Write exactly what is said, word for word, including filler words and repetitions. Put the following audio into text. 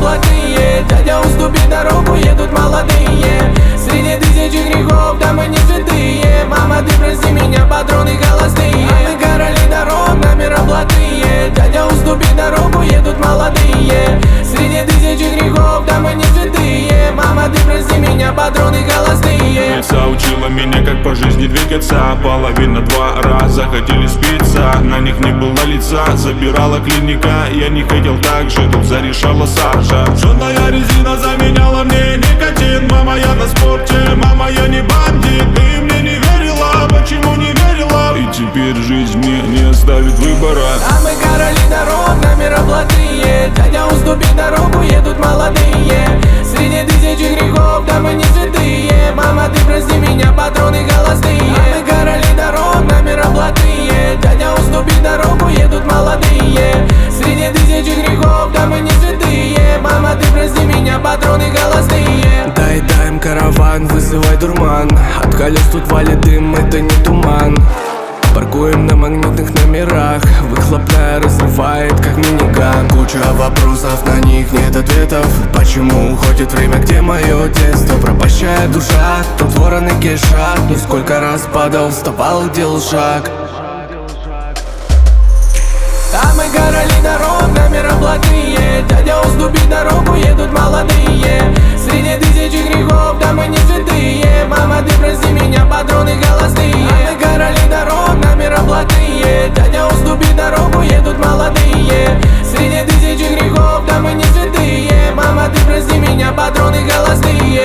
блатные. Дядя, уступи дорогу, едут молодые. Среди тысячи грехов, да мы не святые. Мама, ты прости меня, патроны холостые. А мы короли дорог, намера блатные. Дядя, уступи дорогу, едут молодые. Среди тысячи грехов, да мы не святые. Мама, ты прости меня, патроны холостые. Отца учила меня, как по жизни двигаться. Половина два раза хотели спиться, на них не было лица. Забирала клиника, я не хотел так же, тут зарешала Саша. Жжёная резина заменяла мне никотин. Мама, я на спорте, мама, я не бандит. Ты мне не верила, почему не верила? И теперь жизнь мне не оставит выбора. А мы короли дорог, намера блатные. Дядя, уступи дорогу, едут молодые. Среди тысячи грехов, да мы не святые. Мама, ты прости меня, патроны холостые. А мы короли дорог, намера блатные. Дядя, уступи дорогу, едут молодые. Среди тысячи грехов, да мы не святые. Мама, ты прости меня, патроны холостые. Дай, дай им караван, вызывай дурман. От колес тут валит дым, это не туман. Паркуем на магнитных номерах. Выхлопная разрывает, как миниган. Куча вопросов, на них нет ответов. Почему уходит время, где мое детство? Пропащая душа, тут вороны кишат. Ну сколько раз падал, вставал, делал шаг. А мы короли дорог, намера блатные. Дядя, уступи дорогу, едут молодые. Среди тысячи грехов, да мы не святые. Мама, ты прости меня, патроны холостые. А мы короли дорог, намера блатные. Дядя, уступи дорогу, едут молодые. Среди тысячи грехов, да мы не святые. Мама, ты прости меня, патроны холостые.